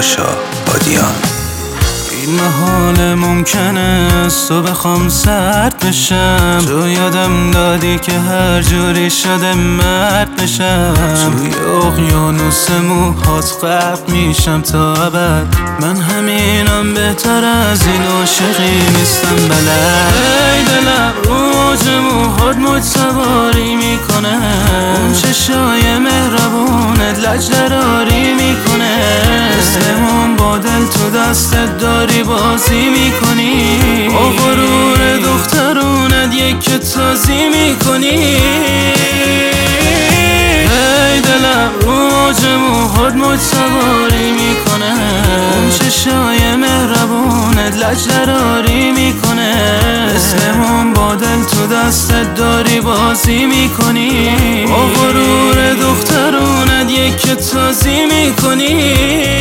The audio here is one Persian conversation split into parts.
پاشا بادیان. این محال ممکنه تو بخوام سرد بشم، تو یادم دادی که هر جوری شده مرد بشم. توی اقیانوس موهات غرق میشم تا ابد، من همینم بهتر از این عاشقی نیستم بلد. ای دلم روج موهات موج سواری میکنه، اون چشای مهربونت لجدراری میکنه. اسممون با دل تو دستت داری بازی میکنی، با غرور دخترونت یک تازی میکنی. ای دلم روج موهات موج سواری میکنه، اون چشای مهربونت لجدراری میکنه. اسممون با دل تو دستت داری بازی میکنی، با غرور دخترونت یک تازی میکنی.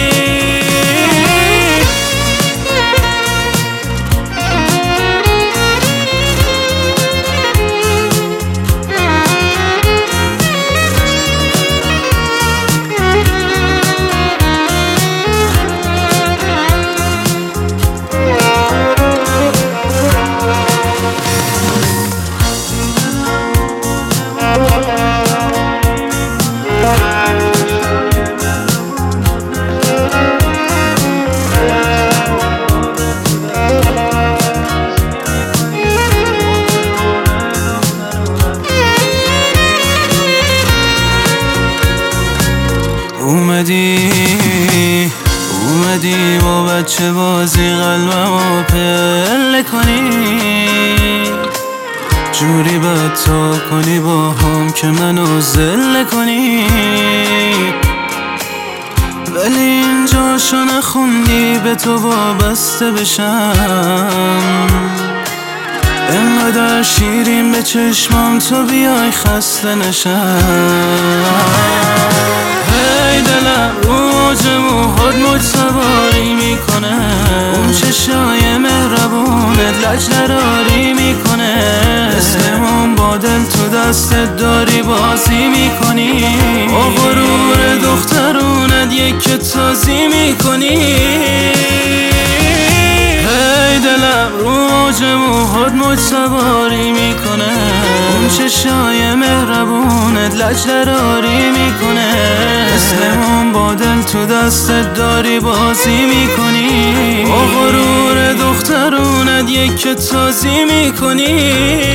اومدی با بچه بازی قلبمو پله کنی، جوری باید تا کنی با هم که منو ذله کنی. ولی اینجا شو نخوندی به تو وابسته بشم، انقدر شیرین به چشمام تو بیای خسته نشم. ای دلم روج موهات موج سواری میکنه، اون چشای مهربونت لجدراری میکنه. اسممون با دل تو دستت داری بازی میکنی، با غرور دخترونت یک تازی میکنی. ای دلم روج موهات موج سواری میکنه، اون چشای مهربونت لجدراری میکنه. اسممون با دل تو دستت داری بازی میکنی، با غرور دخترونت یک تازی میکنی.